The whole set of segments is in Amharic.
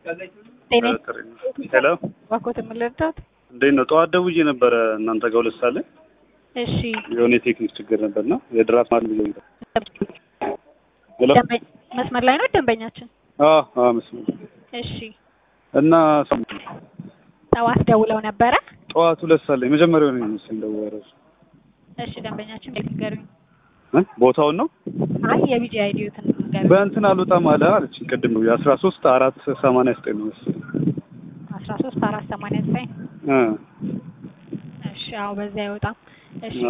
ሄሎ ባኮት ምልርታት እንዴት ነው? ጠዋት ደውዬ ነበር እናንተ ጋር ሁለት ሰዓት ላይ። እሺ የሆነ ቴክኒክ ችግር ነበርና የድራፍት ማለት ነው። ሄሎ መስመር ላይ ነው ደንበኛችን? መስመር። እሺ እና ጠዋት ደውለው ነበረ? ጠዋት ሁለት ሰዓት ላይ መጀመሪያው ነው መሰለኝ ደውለው። እሺ ደንበኛችን ንገሩኝ። ቦታውን ነው? አይ የቢጂ አይዲዮትን ንገሩኝ። በእንትን አልወጣም አለች ቅድም ነው 13489 ነው መሰለኝ። 13489 እሺ አዎ በዛ አይወጣም። እሺ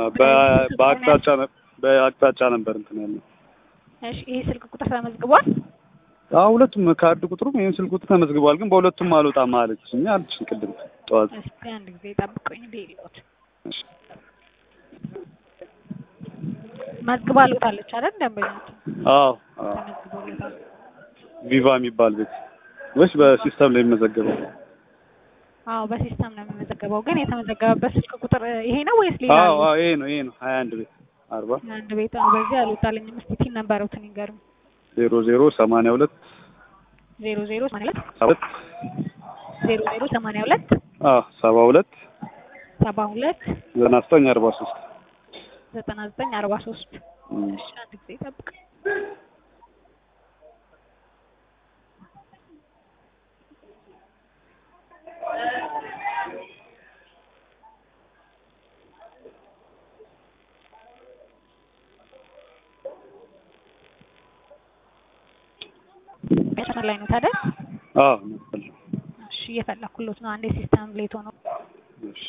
በአቅጣጫ ነበር እንትን ያለው። እሺ ይሄ ስልክ ቁጥር ተመዝግቧል? ሁለቱም ካርድ ቁጥሩም ይሄን ስልክ ቁጥር ተመዝግቧል፣ ግን በሁለቱም አልወጣም አለችኝ ቅድም ጠዋት። እስኪ አንድ ጊዜ ጠብቁኝ ዴሎት መዝግባሉታለች አይደል ደንበኛችን? ተመዝግቦለታል። ቪቫ የሚባል ቤት ወይስ በሲስተም ላይ የሚመዘገበው? በሲስተም ነው የሚመዘገበው። ግን የተመዘገበበት ስልክ ቁጥር ይሄ ነው ወይስ ሌላ? ይሄ ነው 21 ቤት 40 አንድ ቤት በዚህ አልወጣልኝም። እስኪ ቲን ነምበሩትን ይንገሩኝ። 0082 0082 72 0082 72 72 9943 9943 እሺ አንድ ጊዜ ጠብቅ። መስመር ላይ ነው ታዲያ? እሺ እየፈለኩሎት ነው። አንዴ ሲስተም ሌት ሆኖ እሺ